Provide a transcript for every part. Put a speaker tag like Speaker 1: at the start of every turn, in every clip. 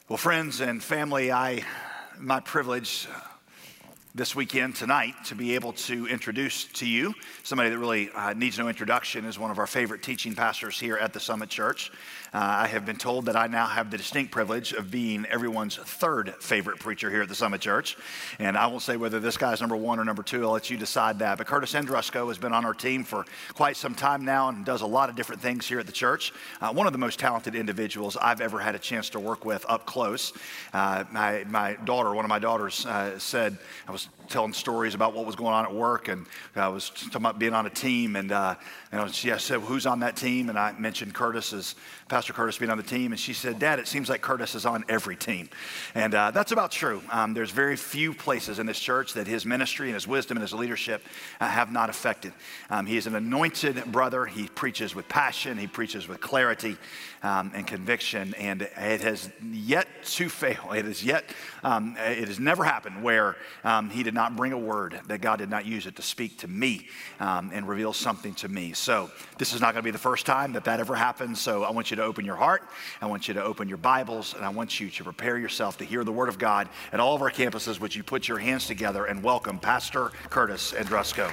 Speaker 1: Well, friends and family, my privilege this weekend, tonight, to be able to introduce to you somebody that really needs no introduction, is one of our favorite teaching pastors here at the Summit Church. I have been told that I now have the distinct privilege of being everyone's third favorite preacher here at the Summit Church. And I won't say whether this guy's number one or number two. I'll let you decide that. But Curtis Andrusco has been on our team for quite some time now and does a lot of different things here at the church. One of the most talented individuals I've ever had a chance to work with up close. My daughter, one of my daughters said, I was telling stories about what was going on at work, and I was talking about being on a team, and she said, well, who's on that team? And I mentioned Pastor Curtis being on the team, and she said, Dad, it seems like Curtis is on every team. And that's about true. There's very few places in this church that his ministry and his wisdom and his leadership have not affected. He is an anointed brother. He preaches with passion. He preaches with clarity and conviction, and it has yet to fail. It has never happened where he did not bring a word that God did not use it to speak to me and reveal something to me. So this is not going to be the first time that ever happens. So I want you to open your heart. I want you to open your Bibles, and I want you to prepare yourself to hear the word of God at all of our campuses. Would you put your hands together and welcome Pastor Curtis Andrusco.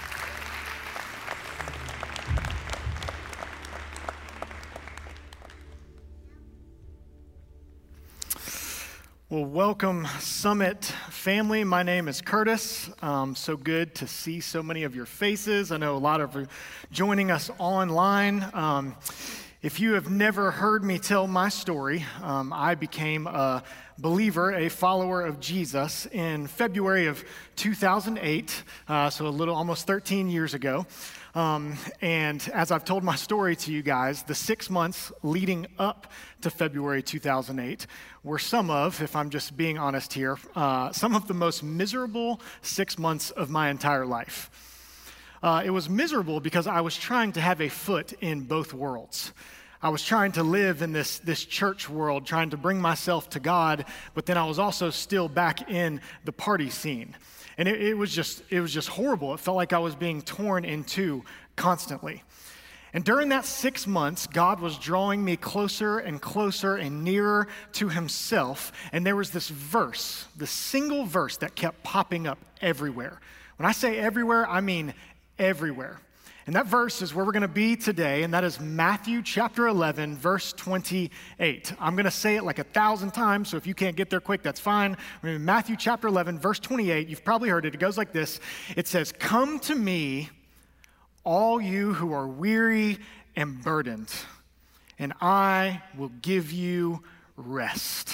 Speaker 2: Well, welcome, Summit family. My name is Curtis. So good to see so many of your faces. I know a lot of you joining us online. If you have never heard me tell my story, I became a believer, a follower of Jesus in February of 2008, so almost 13 years ago. And as I've told my story to you guys, the 6 months leading up to February 2008 were if I'm just being honest here, some of the most miserable 6 months of my entire life. It was miserable because I was trying to have a foot in both worlds. I was trying to live in this church world, trying to bring myself to God, but then I was also still back in the party scene. And it was just horrible. It felt like I was being torn in two constantly. And during that 6 months, God was drawing me closer and closer and nearer to himself. And there was this verse, the single verse that kept popping up everywhere. When I say everywhere, I mean everywhere. And that verse is where we're going to be today, and that is Matthew chapter 11, verse 28. I'm going to say it like 1,000 times, so if you can't get there quick, that's fine. Matthew chapter 11, verse 28, you've probably heard it. It goes like this. It says, "Come to me, all you who are weary and burdened, and I will give you rest."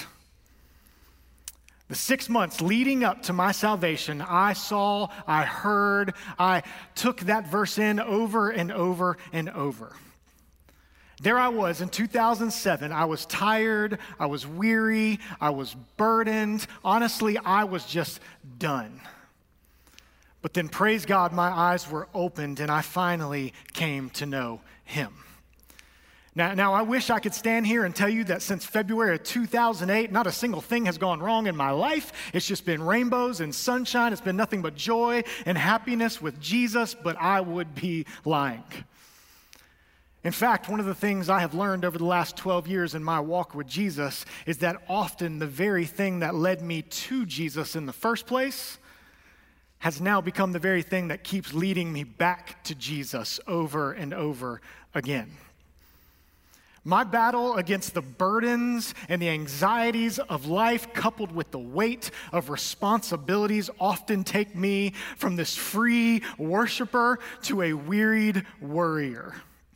Speaker 2: The 6 months leading up to my salvation, I saw, I heard, I took that verse in over and over and over. There I was in 2007. I was tired, I was weary, I was burdened. Honestly, I was just done. But then, praise God, my eyes were opened and I finally came to know him. Now, I wish I could stand here and tell you that since February of 2008, not a single thing has gone wrong in my life. It's just been rainbows and sunshine. It's been nothing but joy and happiness with Jesus, but I would be lying. In fact, one of the things I have learned over the last 12 years in my walk with Jesus is that often the very thing that led me to Jesus in the first place has now become the very thing that keeps leading me back to Jesus over and over again. My battle against the burdens and the anxieties of life, coupled with the weight of responsibilities, often take me from this free worshiper to a wearied worrier.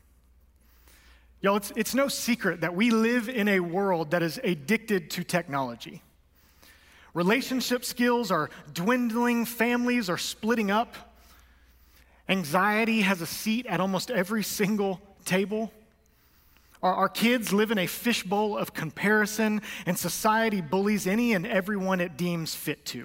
Speaker 2: Y'all, it's no secret that we live in a world that is addicted to technology. Relationship skills are dwindling, families are splitting up. Anxiety has a seat at almost every single table. Our kids live in a fishbowl of comparison, and society bullies any and everyone it deems fit to.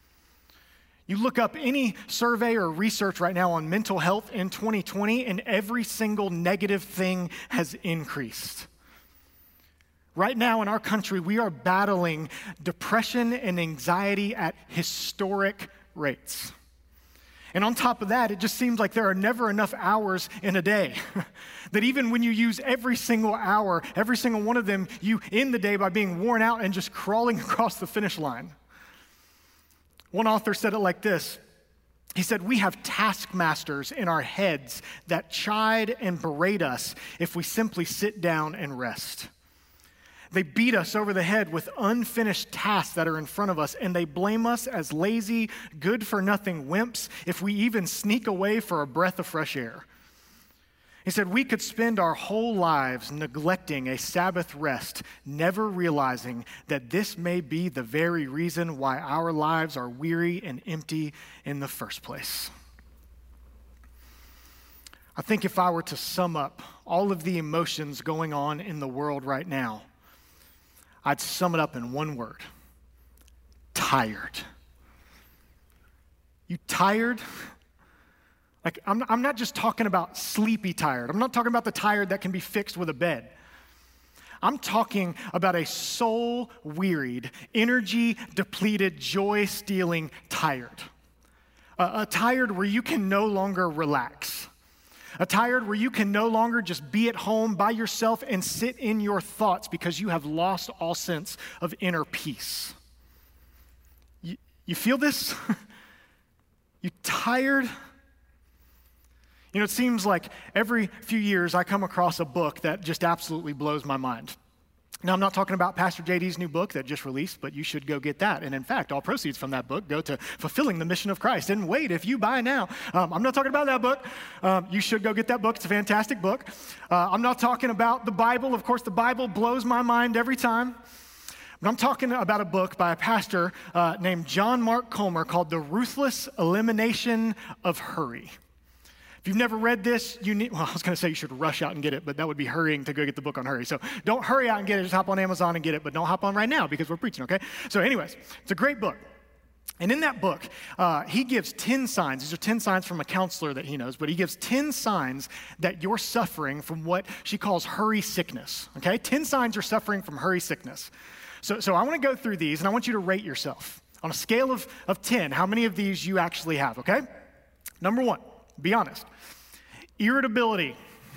Speaker 2: You look up any survey or research right now on mental health in 2020, and every single negative thing has increased. Right now in our country, we are battling depression and anxiety at historic rates. And on top of that, it just seems like there are never enough hours in a day. That even when you use every single hour, every single one of them, you end the day by being worn out and just crawling across the finish line. One author said it like this. He said, "We have taskmasters in our heads that chide and berate us if we simply sit down and rest. They beat us over the head with unfinished tasks that are in front of us, and they blame us as lazy, good-for-nothing wimps if we even sneak away for a breath of fresh air." He said, "We could spend our whole lives neglecting a Sabbath rest, never realizing that this may be the very reason why our lives are weary and empty in the first place." I think if I were to sum up all of the emotions going on in the world right now, I'd sum it up in one word: tired. You tired? Like, I'm not just talking about sleepy tired. I'm not talking about the tired that can be fixed with a bed. I'm talking about a soul-wearied, energy-depleted, joy-stealing tired. A tired where you can no longer relax. A tired where you can no longer just be at home by yourself and sit in your thoughts because you have lost all sense of inner peace. You feel this? You tired? You know, it seems like every few years I come across a book that just absolutely blows my mind. Now, I'm not talking about Pastor JD's new book that just released, but you should go get that. And in fact, all proceeds from that book go to fulfilling the mission of Christ. And wait, if you buy now, I'm not talking about that book. You should go get that book. It's a fantastic book. I'm not talking about the Bible. Of course, the Bible blows my mind every time. But I'm talking about a book by a pastor named John Mark Comer called The Ruthless Elimination of Hurry. If you've never read this, I was going to say you should rush out and get it, but that would be hurrying to go get the book on hurry. So don't hurry out and get it. Just hop on Amazon and get it, but don't hop on right now because we're preaching, okay? So anyways, it's a great book. And in that book, he gives 10 signs. These are 10 signs from a counselor that he knows, but he gives 10 signs that you're suffering from what she calls hurry sickness, okay? 10 signs you're suffering from hurry sickness. So I want to go through these, and I want you to rate yourself. On a scale of 10, how many of these you actually have, okay? Number 1. Be honest. Irritability.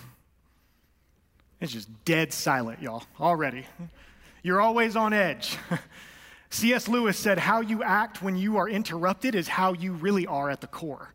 Speaker 2: It's just dead silent, y'all, already. You're always on edge. C.S. Lewis said, "How you act when you are interrupted is how you really are at the core."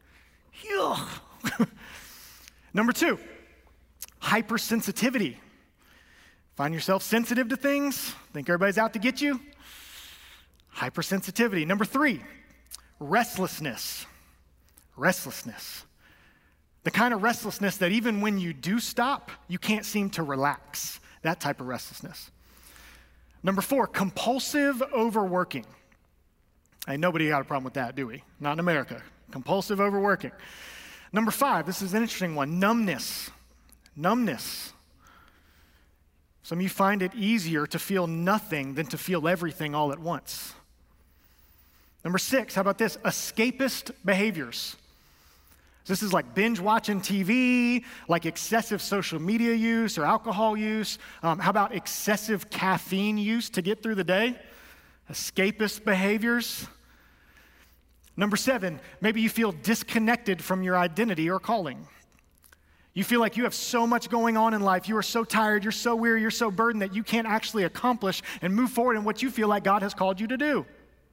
Speaker 2: Number 2, hypersensitivity. Find yourself sensitive to things? Think everybody's out to get you? Hypersensitivity. Number 3, restlessness. Restlessness. The kind of restlessness that even when you do stop, you can't seem to relax. That type of restlessness. Number 4, compulsive overworking. Hey, nobody got a problem with that, do we? Not in America. Compulsive overworking. Number 5, this is an interesting one, numbness. Numbness. Some of you find it easier to feel nothing than to feel everything all at once. Number 6, how about this? Escapist behaviors. This is like binge watching TV, like excessive social media use or alcohol use. How about excessive caffeine use to get through the day? Escapist behaviors. Number 7, maybe you feel disconnected from your identity or calling. You feel like you have so much going on in life. You are so tired, you're so weary, you're so burdened that you can't actually accomplish and move forward in what you feel like God has called you to do.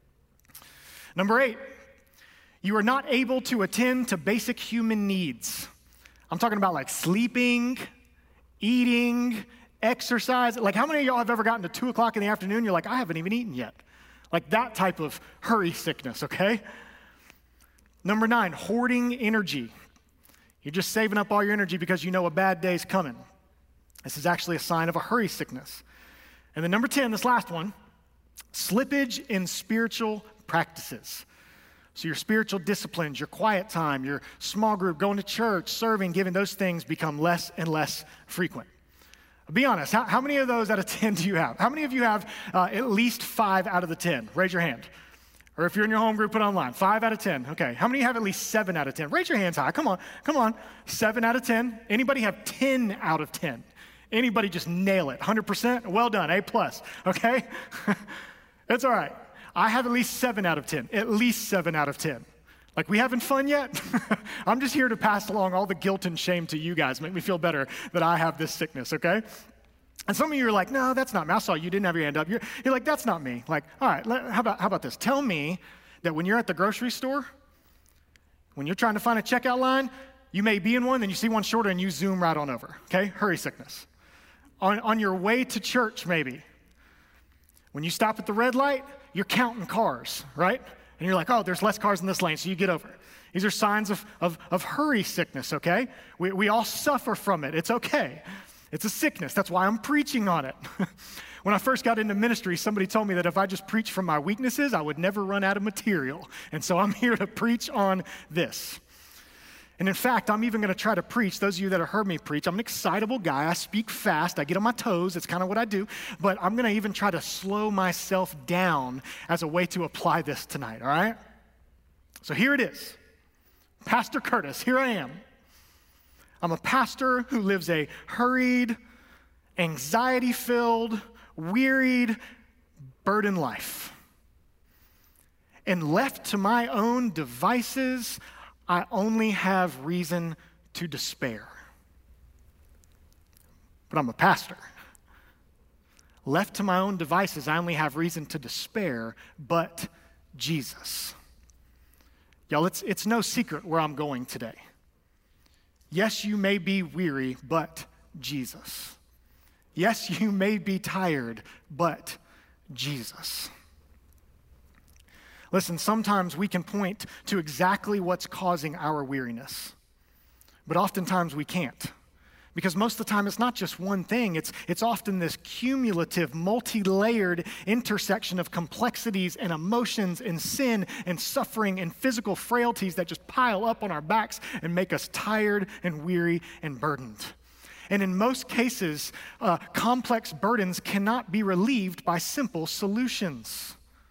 Speaker 2: Number 8, you are not able to attend to basic human needs. I'm talking about like sleeping, eating, exercise. Like, how many of y'all have ever gotten to 2 o'clock in the afternoon? You're like, I haven't even eaten yet. Like that type of hurry sickness, okay? Number 9, hoarding energy. You're just saving up all your energy because you know a bad day's coming. This is actually a sign of a hurry sickness. And then number 10, this last one, slippage in spiritual practices. So your spiritual disciplines, your quiet time, your small group, going to church, serving, giving, those things become less and less frequent. Be honest, how many of those out of 10 do you have? How many of you have at least 5 out of the 10? Raise your hand. Or if you're in your home group, put it online. 5 out of 10. Okay. How many of you have at least 7 out of 10? Raise your hands high. Come on. 7 out of 10. Anybody have 10 out of 10? Anybody just nail it? 100%? Well done. A+. Okay? That's all right. I have at least 7 out of 10. At least 7 out of 10. Like, we having fun yet? I'm just here to pass along all the guilt and shame to you guys, make me feel better that I have this sickness, okay? And some of you are like, no, that's not me. I saw you didn't have your hand up. You're like, that's not me. Like, all right, how about this? Tell me that when you're at the grocery store, when you're trying to find a checkout line, you may be in one, then you see one shorter and you zoom right on over, okay? Hurry sickness. On your way to church, maybe. When you stop at the red light, you're counting cars, right? And you're like, oh, there's less cars in this lane, so you get over. These are signs of hurry sickness, okay? We all suffer from it. It's okay. It's a sickness. That's why I'm preaching on it. When I first got into ministry, somebody told me that if I just preached from my weaknesses, I would never run out of material. And so I'm here to preach on this. And in fact, I'm even going to try to preach. Those of you that have heard me preach, I'm an excitable guy. I speak fast. I get on my toes. It's kind of what I do. But I'm going to even try to slow myself down as a way to apply this tonight, all right? So here it is. Pastor Curtis, here I am. I'm a pastor who lives a hurried, anxiety-filled, wearied, burdened life. And left to my own devices, I only have reason to despair. But I'm a pastor. Left to my own devices, I only have reason to despair, but Jesus. Y'all, it's no secret where I'm going today. Yes, you may be weary, but Jesus. Yes, you may be tired, but Jesus. Listen, sometimes we can point to exactly what's causing our weariness, but oftentimes we can't. Because most of the time, it's not just one thing. It's often this cumulative, multi-layered intersection of complexities and emotions and sin and suffering and physical frailties that just pile up on our backs and make us tired and weary and burdened. And in most cases, complex burdens cannot be relieved by simple solutions.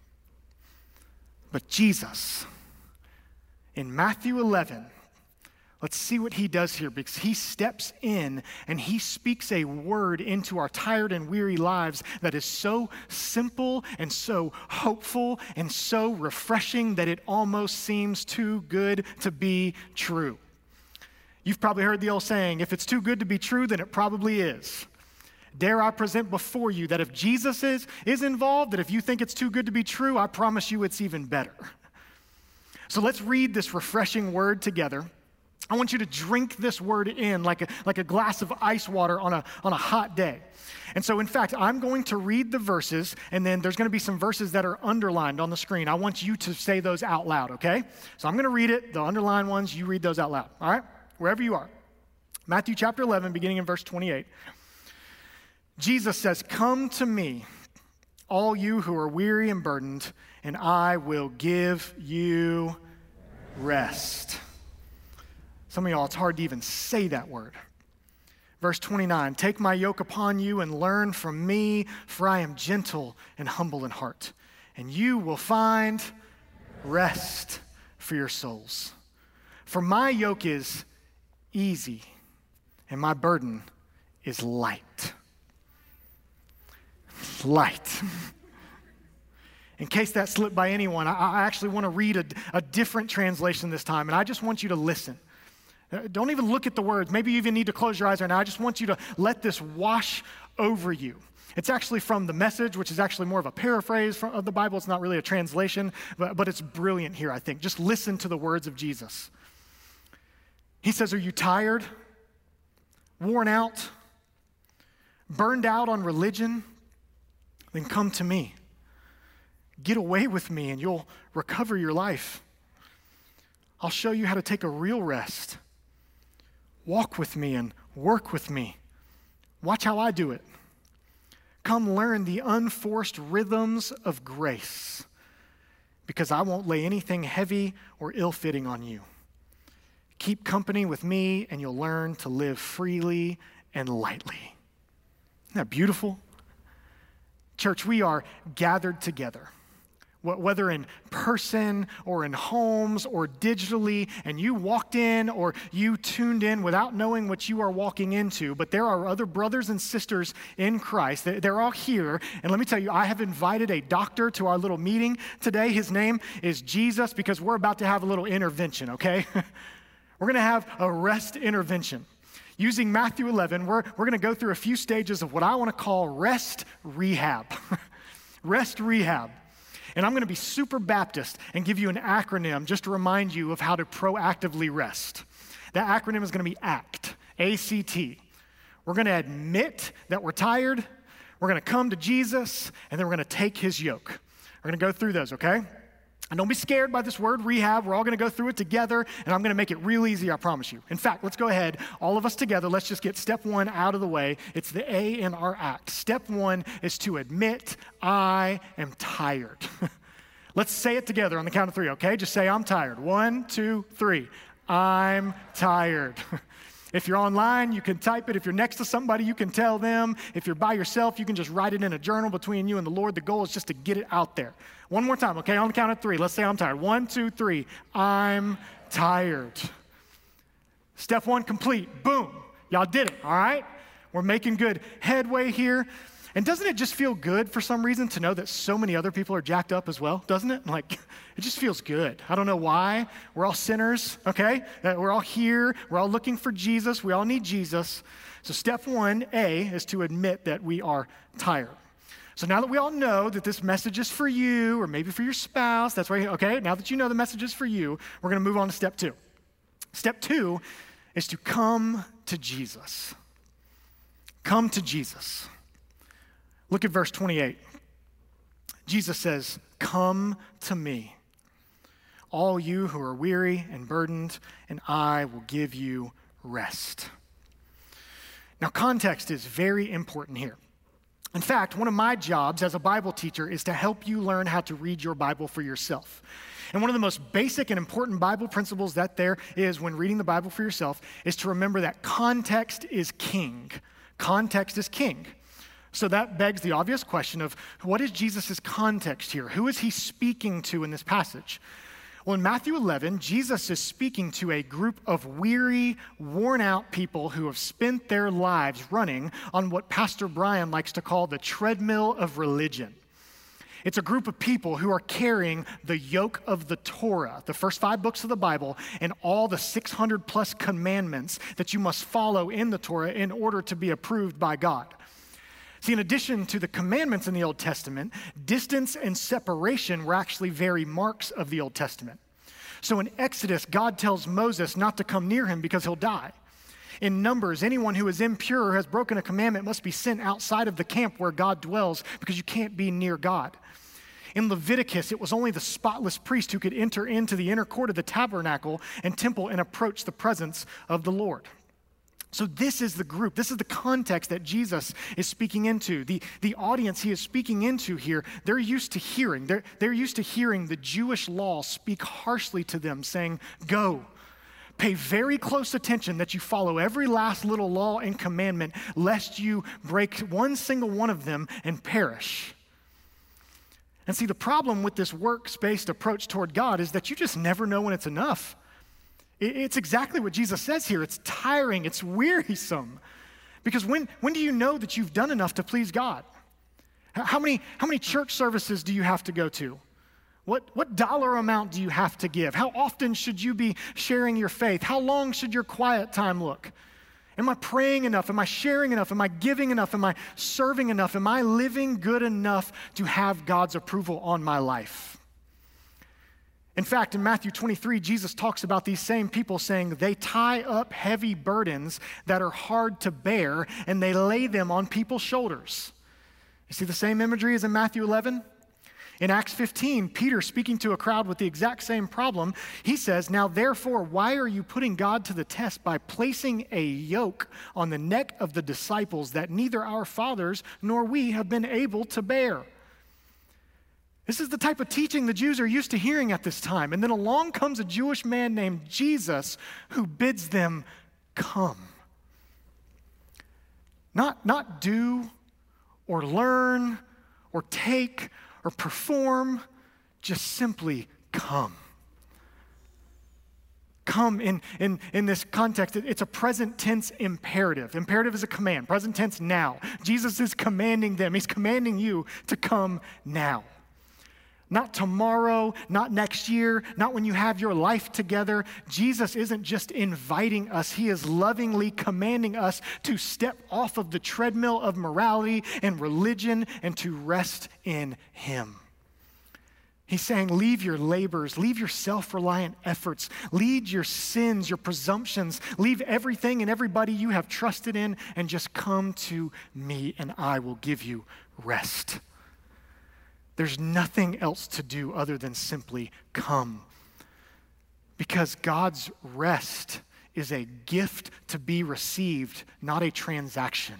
Speaker 2: But Jesus, in Matthew 11, let's see what he does here, because he steps in and he speaks a word into our tired and weary lives that is so simple and so hopeful and so refreshing that it almost seems too good to be true. You've probably heard the old saying, if it's too good to be true, then it probably is. Dare I present before you that if Jesus is involved, that if you think it's too good to be true, I promise you it's even better. So let's read this refreshing word together. I want you to drink this word in like a glass of ice water on a hot day. And so, in fact, I'm going to read the verses, and then there's going to be some verses that are underlined on the screen. I want you to say those out loud, okay? So I'm going to read it. The underlined ones, you read those out loud, all right? Wherever you are. Matthew chapter 11, beginning in verse 28. Jesus says, "Come to me, all you who are weary and burdened, and I will give you rest." Some of y'all, it's hard to even say that word. Verse 29, "Take my yoke upon you and learn from me, for I am gentle and humble in heart, and you will find rest for your souls. For my yoke is easy, and my burden is light." Light. In case that slipped by anyone, I actually want to read a different translation this time, and I just want you to listen. Don't even look at the words. Maybe you even need to close your eyes right now. I just want you to let this wash over you. It's actually from the Message, which is actually more of a paraphrase of the Bible. It's not really a translation, but it's brilliant here, I think. Just listen to the words of Jesus. He says, "Are you tired, worn out, burned out on religion? Then come to me. Get away with me and you'll recover your life. I'll show you how to take a real rest. Walk with me and work with me. Watch how I do it. Come learn the unforced rhythms of grace, because I won't lay anything heavy or ill-fitting on you. Keep company with me and you'll learn to live freely and lightly." Isn't that beautiful? Church, we are gathered together. whether in person or in homes or digitally, and you walked in or you tuned in without knowing what you are walking into, but there are other brothers and sisters in Christ. They're all here, and let me tell you, I have invited a doctor to our little meeting today. His name is Jesus, because we're about to have a little intervention, okay? We're going to have a rest intervention. Using Matthew 11, we're going to go through a few stages of what I want to call rest rehab. Rest rehab. And I'm going to be super Baptist and give you an acronym just to remind you of how to proactively rest. That acronym is going to be ACT, A-C-T. We're going to admit that we're tired. We're going to come to Jesus, and then we're going to take his yoke. We're going to go through those, okay? And don't be scared by this word rehab. We're all going to go through it together, and I'm going to make it real easy, I promise you. In fact, let's go ahead, all of us together. Let's just get step one out of the way. It's the A in our ACT. Step one is to admit I am tired. Let's say it together on the count of three, okay? Just say I'm tired. 1, 2, 3. I'm tired. If you're online, you can type it. If you're next to somebody, you can tell them. If you're by yourself, you can just write it in a journal between you and the Lord. The goal is just to get it out there. One more time, okay? On the count of three. Let's say I'm tired. 1, 2, 3. I'm tired. Step one complete. Boom. Y'all did it, all right? We're making good headway here. And doesn't it just feel good for some reason to know that so many other people are jacked up as well? Doesn't it? Like, it just feels good. I don't know why. We're all sinners, okay? We're all here. We're all looking for Jesus. We all need Jesus. So step one, A, is to admit that we are tired. So now that we all know that this message is for you, or maybe for your spouse, that's right, okay? Now that you know the message is for you, we're going to move on to step two. Step two is to come to Jesus. Come to Jesus. Look at verse 28. Jesus says, "Come to me, all you who are weary and burdened, and I will give you rest." Now, context is very important here. In fact, one of my jobs as a Bible teacher is to help you learn how to read your Bible for yourself. And one of the most basic and important Bible principles that there is when reading the Bible for yourself is to remember that context is king. Context is king. So that begs the obvious question of what is Jesus' context here? Who is he speaking to in this passage? Well, in Matthew 11, Jesus is speaking to a group of weary, worn-out people who have spent their lives running on what Pastor Brian likes to call the treadmill of religion. It's a group of people who are carrying the yoke of the Torah, the first 5 books of the Bible, and all the 600 plus commandments that you must follow in the Torah in order to be approved by God. See, in addition to the commandments in the Old Testament, distance and separation were actually very marks of the Old Testament. So in Exodus, God tells Moses not to come near him because he'll die. In Numbers, anyone who is impure or has broken a commandment must be sent outside of the camp where God dwells because you can't be near God. In Leviticus, it was only the spotless priest who could enter into the inner court of the tabernacle and temple and approach the presence of the Lord. So this is the group, this is the context that Jesus is speaking into. The audience he is speaking into here, they're used to hearing. They're used to hearing the Jewish law speak harshly to them, saying, "Go, pay very close attention that you follow every last little law and commandment, lest you break one single one of them and perish." And see, the problem with this works-based approach toward God is that you just never know when it's enough. It's exactly what Jesus says here. It's tiring. It's wearisome. Because when do you know that you've done enough to please God? How many church services do you have to go to? What dollar amount do you have to give? How often should you be sharing your faith? How long should your quiet time look? Am I praying enough? Am I sharing enough? Am I giving enough? Am I serving enough? Am I living good enough to have God's approval on my life? In fact, in Matthew 23, Jesus talks about these same people saying they tie up heavy burdens that are hard to bear and they lay them on people's shoulders. You see the same imagery as in Matthew 11? In Acts 15, Peter, speaking to a crowd with the exact same problem, he says, "Now therefore, why are you putting God to the test by placing a yoke on the neck of the disciples that neither our fathers nor we have been able to bear?" This is the type of teaching the Jews are used to hearing at this time. And then along comes a Jewish man named Jesus who bids them come. Not do or learn or take or perform, just simply come. Come in this context, it's a present tense imperative. Imperative is a command, present tense now. Jesus is commanding them. He's commanding you to come now. Not tomorrow, not next year, not when you have your life together. Jesus isn't just inviting us. He is lovingly commanding us to step off of the treadmill of morality and religion and to rest in him. He's saying, leave your labors, leave your self-reliant efforts, leave your sins, your presumptions, leave everything and everybody you have trusted in, and just come to me, and I will give you rest. There's nothing else to do other than simply come. Because God's rest is a gift to be received, not a transaction.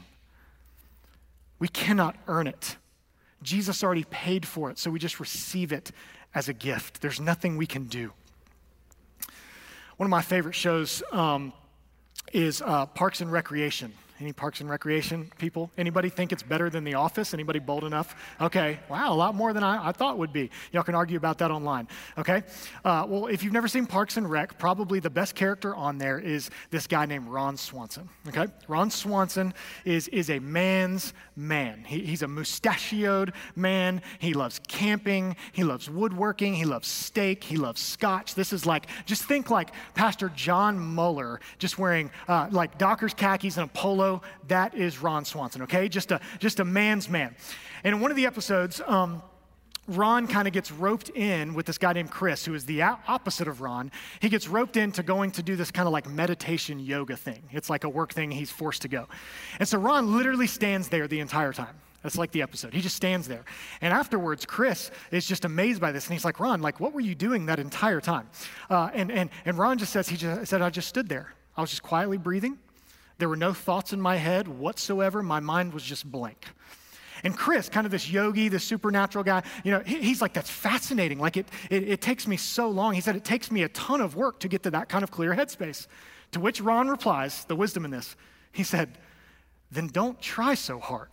Speaker 2: We cannot earn it. Jesus already paid for it, so we just receive it as a gift. There's nothing we can do. One of my favorite shows is Parks and Recreation. Any Parks and Recreation people? Anybody think it's better than The Office? Anybody bold enough? Okay, wow, a lot more than I thought would be. Y'all can argue about that online, okay? Well, if you've never seen Parks and Rec, probably the best character on there is this guy named Ron Swanson, okay? Ron Swanson is a man's man. He's a mustachioed man. He loves camping. He loves woodworking. He loves steak. He loves scotch. This is like, just think like Pastor John Mueller just wearing like Dockers khakis and a polo. That is Ron Swanson, okay? Just a man's man. And in one of the episodes, Ron kind of gets roped in with this guy named Chris, who is the opposite of Ron. He gets roped into going to do this kind of like meditation yoga thing. It's like a work thing. He's forced to go. And so Ron literally stands there the entire time. That's like the episode. He just stands there. And afterwards, Chris is just amazed by this. And he's like, Ron, like, what were you doing that entire time? And Ron just says, I just stood there. I was just quietly breathing. There were no thoughts in my head whatsoever. My mind was just blank. And Chris, kind of this yogi, this supernatural guy, you know, he's like, that's fascinating. Like it takes me so long. He said, it takes me a ton of work to get to that kind of clear headspace. To which Ron replies, the wisdom in this, he said, then don't try so hard.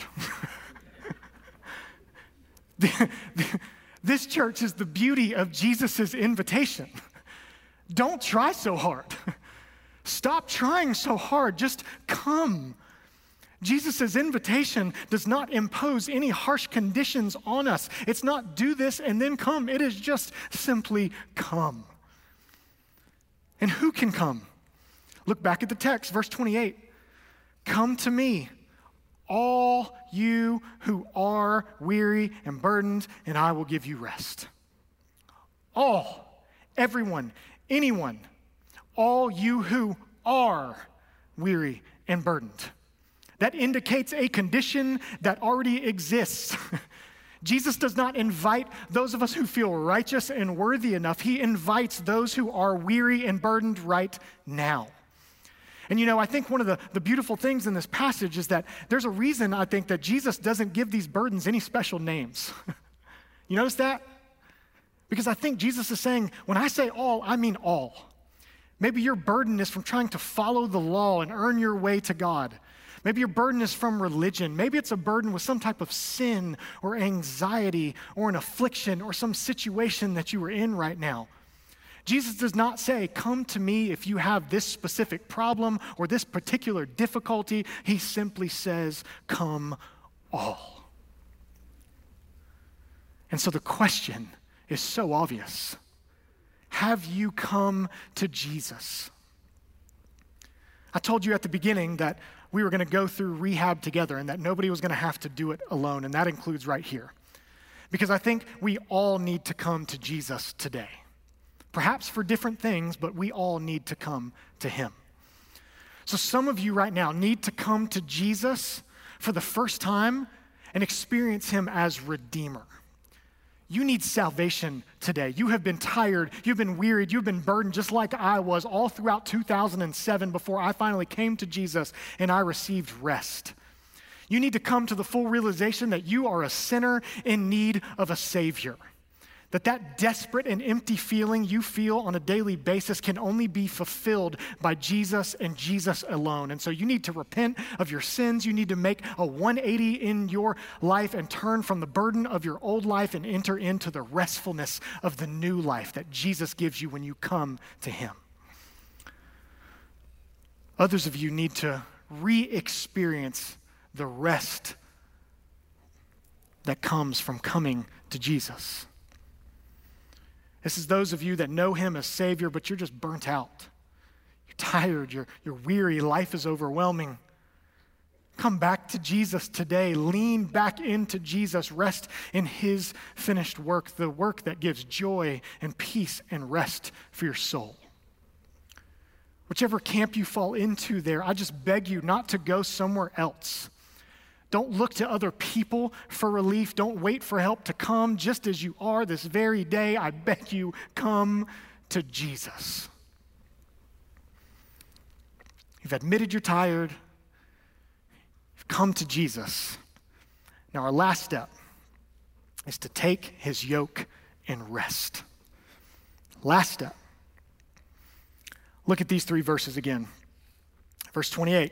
Speaker 2: This church is the beauty of Jesus' invitation. Don't try so hard. Stop trying so hard. Just come. Jesus' invitation does not impose any harsh conditions on us. It's not do this and then come. It is just simply come. And who can come? Look back at the text, verse 28. Come to me, all you who are weary and burdened, and I will give you rest. All, everyone, anyone, all you who are weary and burdened. That indicates a condition that already exists. Jesus does not invite those of us who feel righteous and worthy enough. He invites those who are weary and burdened right now. And you know, I think one of the beautiful things in this passage is that there's a reason, I think, that Jesus doesn't give these burdens any special names. You notice that? Because I think Jesus is saying, when I say all, I mean all. Maybe your burden is from trying to follow the law and earn your way to God. Maybe your burden is from religion. Maybe it's a burden with some type of sin or anxiety or an affliction or some situation that you are in right now. Jesus does not say, come to me if you have this specific problem or this particular difficulty. He simply says, come all. And so the question is so obvious. Have you come to Jesus? I told you at the beginning that we were going to go through rehab together and that nobody was going to have to do it alone, and that includes right here. Because I think we all need to come to Jesus today. Perhaps for different things, but we all need to come to him. So some of you right now need to come to Jesus for the first time and experience him as Redeemer. You need salvation today. You have been tired, you've been wearied, you've been burdened just like I was all throughout 2007 before I finally came to Jesus and I received rest. You need to come to the full realization that you are a sinner in need of a Savior. That desperate and empty feeling you feel on a daily basis can only be fulfilled by Jesus and Jesus alone. And so you need to repent of your sins. You need to make a 180 in your life and turn from the burden of your old life and enter into the restfulness of the new life that Jesus gives you when you come to him. Others of you need to re-experience the rest that comes from coming to Jesus. This is those of you that know him as Savior, but you're just burnt out. You're tired, you're weary, life is overwhelming. Come back to Jesus today. Lean back into Jesus. Rest in his finished work, the work that gives joy and peace and rest for your soul. Whichever camp you fall into there, I just beg you not to go somewhere else. Don't look to other people for relief. Don't wait for help to come. Just as you are this very day, I beg you, come to Jesus. You've admitted you're tired. You've come to Jesus. Now, our last step is to take his yoke and rest. Last step. Look at these 3 verses again. Verse 28.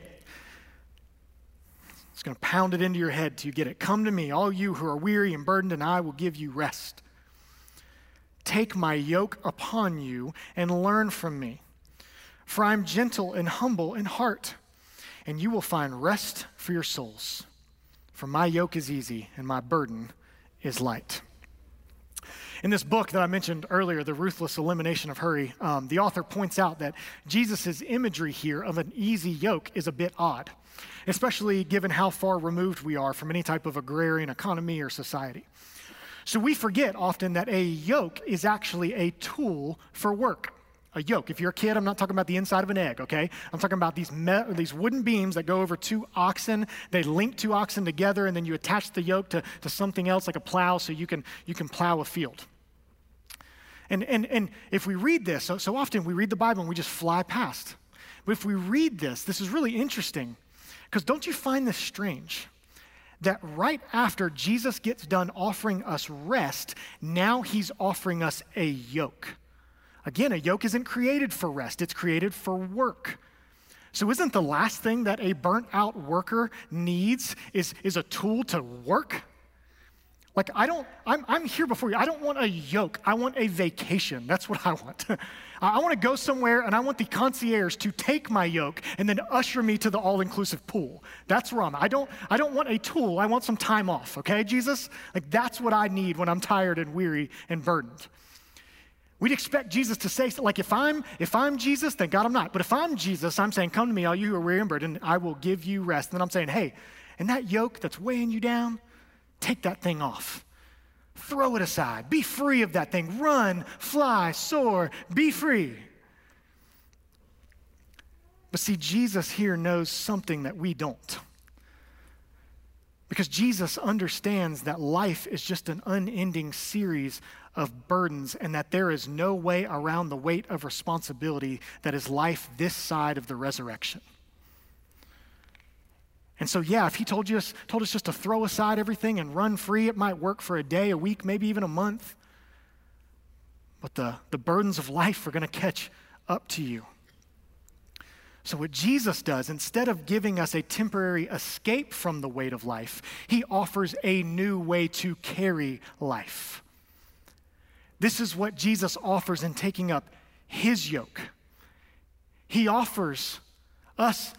Speaker 2: It's going to pound it into your head till you get it. Come to me, all you who are weary and burdened, and I will give you rest. Take my yoke upon you and learn from me, for I am gentle and humble in heart, and you will find rest for your souls. For my yoke is easy and my burden is light. In this book that I mentioned earlier, The Ruthless Elimination of Hurry, the author points out that Jesus' imagery here of an easy yoke is a bit odd, especially given how far removed we are from any type of agrarian economy or society. So we forget often that a yoke is actually a tool for work. A yoke. If you're a kid, I'm not talking about the inside of an egg, okay? I'm talking about these wooden beams that go over 2 oxen. They link 2 oxen together, and then you attach the yoke to something else like a plow so you can plow a field. And if we read this, so often we read the Bible and we just fly past. But if we read this is really interesting, because don't you find this strange? That right after Jesus gets done offering us rest, now he's offering us a yoke. Again, a yoke isn't created for rest, it's created for work. So isn't the last thing that a burnt out worker needs is a tool to work? Like, I'm here before you. I don't want a yoke. I want a vacation. That's what I want. I want to go somewhere, and I want the concierge to take my yoke and then usher me to the all-inclusive pool. That's where I'm at. I don't want a tool. I want some time off, okay, Jesus? Like, that's what I need when I'm tired and weary and burdened. We'd expect Jesus to say, like, if I'm Jesus, thank God I'm not. But if I'm Jesus, I'm saying, come to me, all you who are weary and burdened, and I will give you rest. And then I'm saying, hey, and that yoke that's weighing you down, take that thing off. Throw it aside. Be free of that thing. Run, fly, soar, be free. But see, Jesus here knows something that we don't. Because Jesus understands that life is just an unending series of burdens and that there is no way around the weight of responsibility that is life this side of the resurrection. And so, yeah, if he told us just to throw aside everything and run free, it might work for a day, a week, maybe even a month. But the burdens of life are going to catch up to you. So what Jesus does, instead of giving us a temporary escape from the weight of life, he offers a new way to carry life. This is what Jesus offers in taking up his yoke. He offers us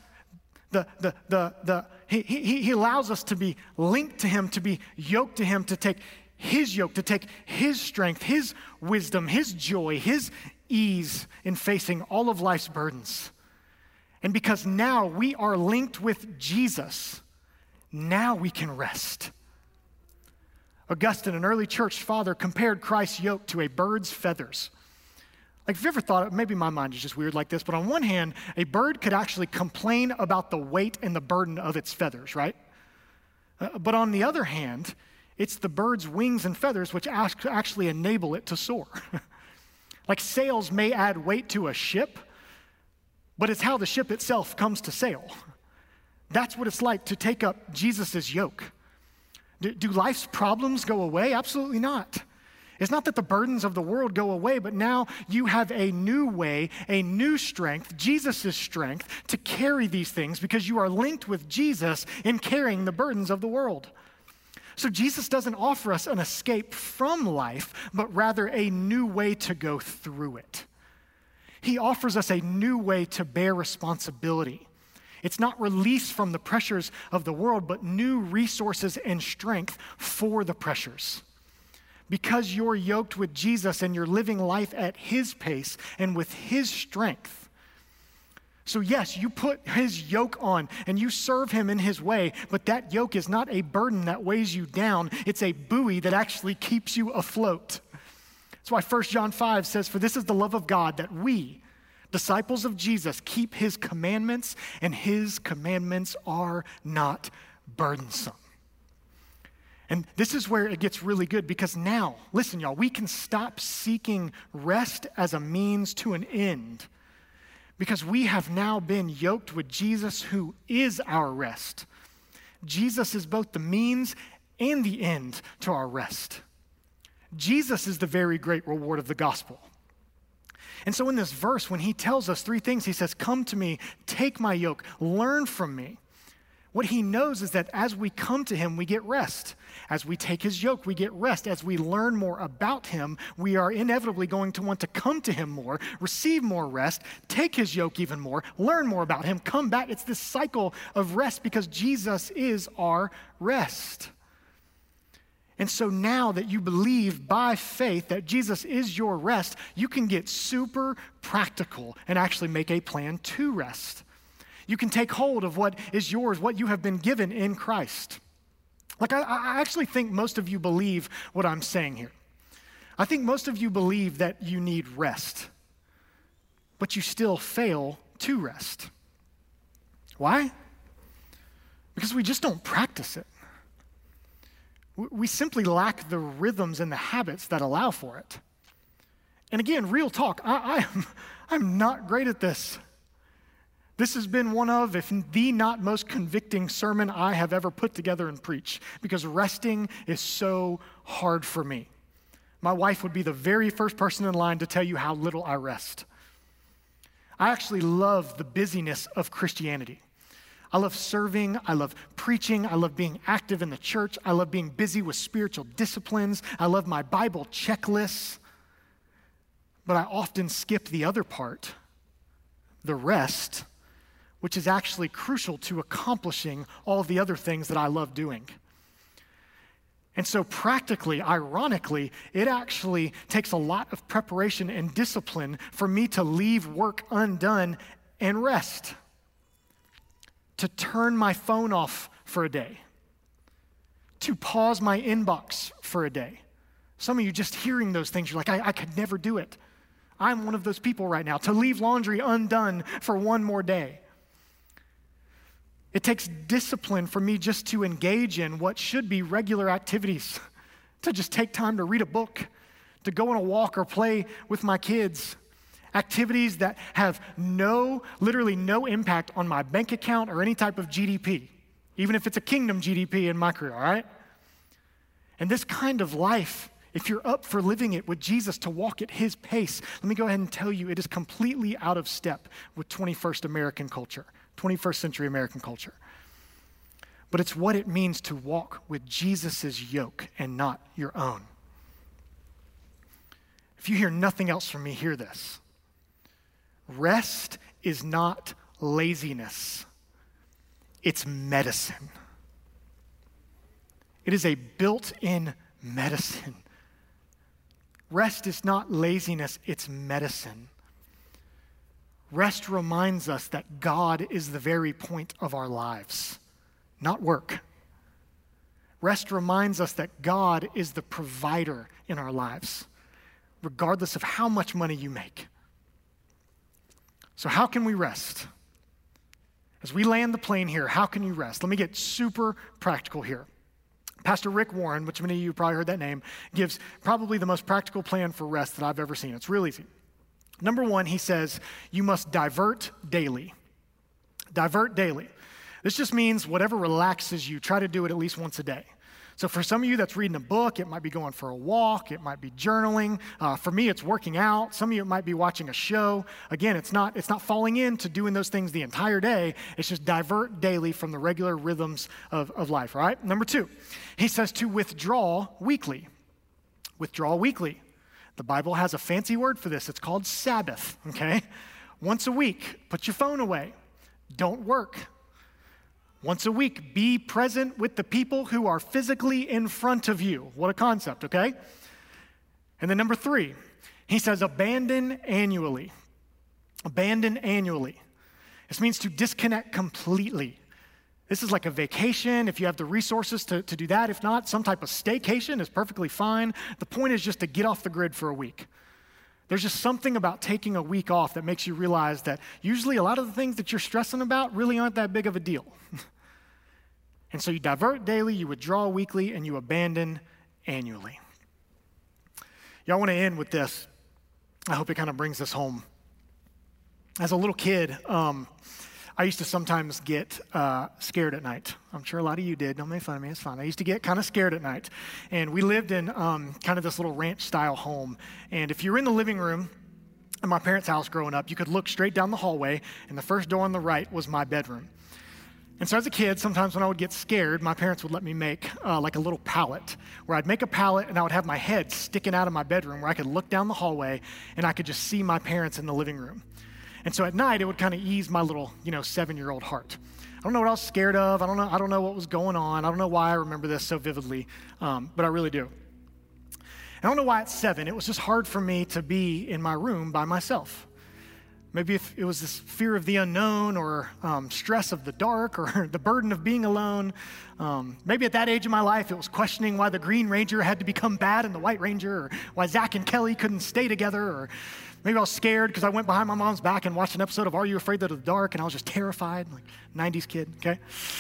Speaker 2: he allows us to be linked to him, to be yoked to him, to take his yoke, to take his strength, his wisdom, his joy, his ease in facing all of life's burdens. And because now we are linked with Jesus, now we can rest. Augustine, an early church father, compared Christ's yoke to a bird's feathers. Like, have you ever thought, maybe my mind is just weird like this, but on one hand, a bird could actually complain about the weight and the burden of its feathers, right? But on the other hand, it's the bird's wings and feathers which actually enable it to soar. Like, sails may add weight to a ship, but it's how the ship itself comes to sail. That's what it's like to take up Jesus' yoke. Do life's problems go away? Absolutely not. It's not that the burdens of the world go away, but now you have a new way, a new strength, Jesus' strength, to carry these things because you are linked with Jesus in carrying the burdens of the world. So Jesus doesn't offer us an escape from life, but rather a new way to go through it. He offers us a new way to bear responsibility. It's not release from the pressures of the world, but new resources and strength for the pressures. Because you're yoked with Jesus and you're living life at his pace and with his strength. So yes, you put his yoke on and you serve him in his way, but that yoke is not a burden that weighs you down. It's a buoy that actually keeps you afloat. That's why 1 John 5 says, "For this is the love of God, that we, disciples of Jesus, keep his commandments, and his commandments are not burdensome." And this is where it gets really good, because now, listen, y'all, we can stop seeking rest as a means to an end, because we have now been yoked with Jesus, who is our rest. Jesus is both the means and the end to our rest. Jesus is the very great reward of the gospel. And so in this verse, when he tells us three things, he says, "Come to me, take my yoke, learn from me." What he knows is that as we come to him, we get rest. As we take his yoke, we get rest. As we learn more about him, we are inevitably going to want to come to him more, receive more rest, take his yoke even more, learn more about him, come back. It's this cycle of rest because Jesus is our rest. And so now that you believe by faith that Jesus is your rest, you can get super practical and actually make a plan to rest. You can take hold of what is yours, what you have been given in Christ. Like, I actually think most of you believe what I'm saying here. I think most of you believe that you need rest, but you still fail to rest. Why? Because we just don't practice it. We simply lack the rhythms and the habits that allow for it. And again, real talk, I'm not great at this. This has been one of, if the not most convicting sermon I have ever put together and preached, because resting is so hard for me. My wife would be the very first person in line to tell you how little I rest. I actually love the busyness of Christianity. I love serving, I love preaching, I love being active in the church, I love being busy with spiritual disciplines, I love my Bible checklists, but I often skip the other part, the rest, which is actually crucial to accomplishing all the other things that I love doing. And so practically, ironically, it actually takes a lot of preparation and discipline for me to leave work undone and rest, to turn my phone off for a day, to pause my inbox for a day. Some of you just hearing those things, you're like, I could never do it. I'm one of those people right now, to leave laundry undone for one more day. It takes discipline for me just to engage in what should be regular activities, to just take time to read a book, to go on a walk or play with my kids. Activities that have literally no impact on my bank account or any type of GDP, even if it's a kingdom GDP in my career, all right? And this kind of life, if you're up for living it with Jesus to walk at his pace, let me go ahead and tell you, it is completely out of step with 21st American culture, 21st century American culture. But it's what it means to walk with Jesus' yoke and not your own. If you hear nothing else from me, hear this. Rest is not laziness. It's medicine. It is a built-in medicine. Rest is not laziness, it's medicine. Rest reminds us that God is the very point of our lives, not work. Rest reminds us that God is the provider in our lives, regardless of how much money you make. So how can we rest? As we land the plane here, how can you rest? Let me get super practical here. Pastor Rick Warren, which many of you probably heard that name, gives probably the most practical plan for rest that I've ever seen. It's real easy. Number one, he says, you must divert daily. Divert daily. This just means whatever relaxes you, try to do it at least once a day. So for some of you, that's reading a book. It might be going for a walk. It might be journaling. For me, it's working out. Some of you, it might be watching a show. Again, it's not falling into doing those things the entire day. It's just divert daily from the regular rhythms of life, right? Number 2, he says to withdraw weekly. Withdraw weekly. The Bible has a fancy word for this. It's called Sabbath, okay? Once a week, put your phone away. Don't work. Once a week, be present with the people who are physically in front of you. What a concept, okay? And then number 3, he says abandon annually. Abandon annually. This means to disconnect completely. This is like a vacation if you have the resources to do that. If not, some type of staycation is perfectly fine. The point is just to get off the grid for a week. There's just something about taking a week off that makes you realize that usually a lot of the things that you're stressing about really aren't that big of a deal. And so you divert daily, you withdraw weekly, and you abandon annually. I want to end with this. I hope it kind of brings this home. As a little kid, I used to sometimes get scared at night. I'm sure a lot of you did. Don't make fun of me. It's fine. I used to get kind of scared at night. And we lived in kind of this little ranch-style home. And if you were in the living room in my parents' house growing up, you could look straight down the hallway, and the first door on the right was my bedroom. And so as a kid, sometimes when I would get scared, my parents would let me make like a little pallet, where I'd make a pallet and I would have my head sticking out of my bedroom where I could look down the hallway and I could just see my parents in the living room. And so at night, it would kind of ease my little, 7-year-old heart. I don't know what I was scared of. I don't know what was going on. I don't know why I remember this so vividly, but I really do. I don't know why at 7, it was just hard for me to be in my room by myself. Maybe if it was this fear of the unknown or stress of the dark or the burden of being alone. Maybe at that age of my life, it was questioning why the Green Ranger had to become bad and the White Ranger, or why Zach and Kelly couldn't stay together. Or maybe I was scared because I went behind my mom's back and watched an episode of Are You Afraid of the Dark? And I was just terrified, like 90s kid, okay?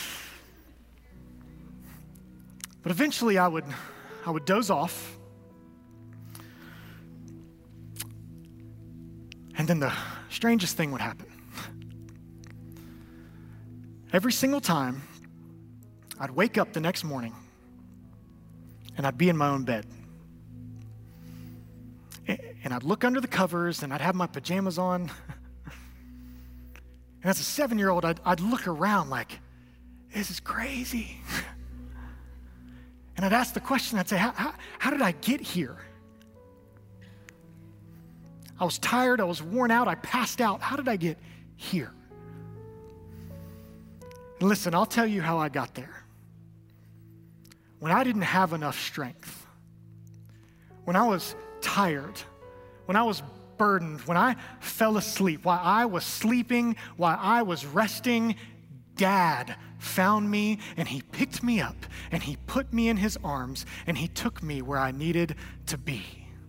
Speaker 2: But eventually I would doze off. And then the strangest thing would happen. Every single time, I'd wake up the next morning and I'd be in my own bed. And I'd look under the covers and I'd have my pajamas on. And as a 7-year-old, I'd look around like, this is crazy. And I'd ask the question, I'd say, how did I get here? I was tired, I was worn out, I passed out. How did I get here? And listen, I'll tell you how I got there. When I didn't have enough strength, when I was tired, when I was burdened, when I fell asleep, while I was sleeping, while I was resting, Dad found me and he picked me up and he put me in his arms and he took me where I needed to be.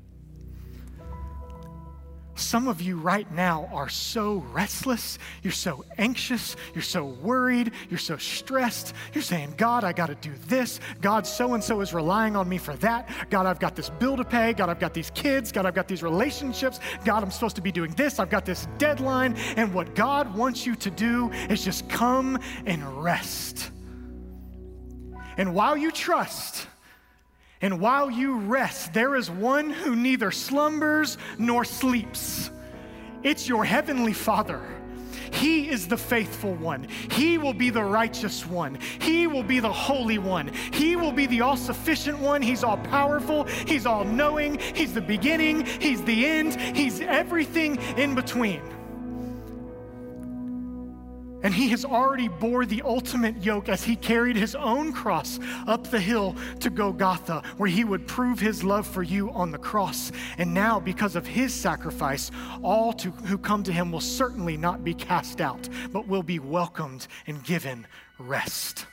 Speaker 2: Some of you right now are so restless, you're so anxious, you're so worried, you're so stressed. You're saying, God, I got to do this. God, so-and-so is relying on me for that. God, I've got this bill to pay. God, I've got these kids. God, I've got these relationships. God, I'm supposed to be doing this. I've got this deadline. And what God wants you to do is just come and rest. And while you trust, and while you rest, there is one who neither slumbers nor sleeps. It's your heavenly Father. He is the faithful one. He will be the righteous one. He will be the holy one. He will be the all-sufficient one. He's all-powerful. He's all-knowing. He's the beginning. He's the end. He's everything in between. And he has already bore the ultimate yoke as he carried his own cross up the hill to Golgotha, where he would prove his love for you on the cross. And now, because of his sacrifice, all who come to him will certainly not be cast out, but will be welcomed and given rest.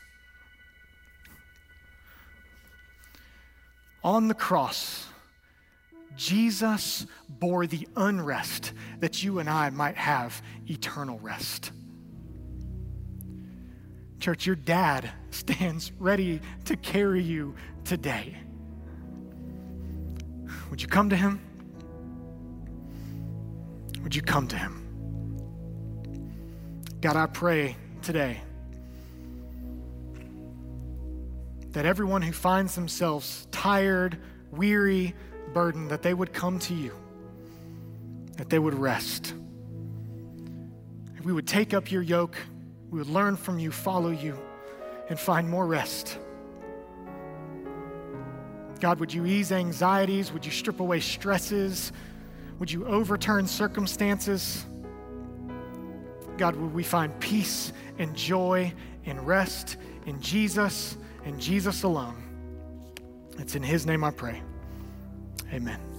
Speaker 2: On the cross, Jesus bore the unrest that you and I might have eternal rest. Church, your dad stands ready to carry you today. Would you come to him? Would you come to him? God, I pray today that everyone who finds themselves tired, weary, burdened, that they would come to you, that they would rest. If we would take up your yoke, we would learn from you, follow you, and find more rest. God, would you ease anxieties? Would you strip away stresses? Would you overturn circumstances? God, would we find peace and joy and rest in Jesus and Jesus alone? It's in his name I pray. Amen.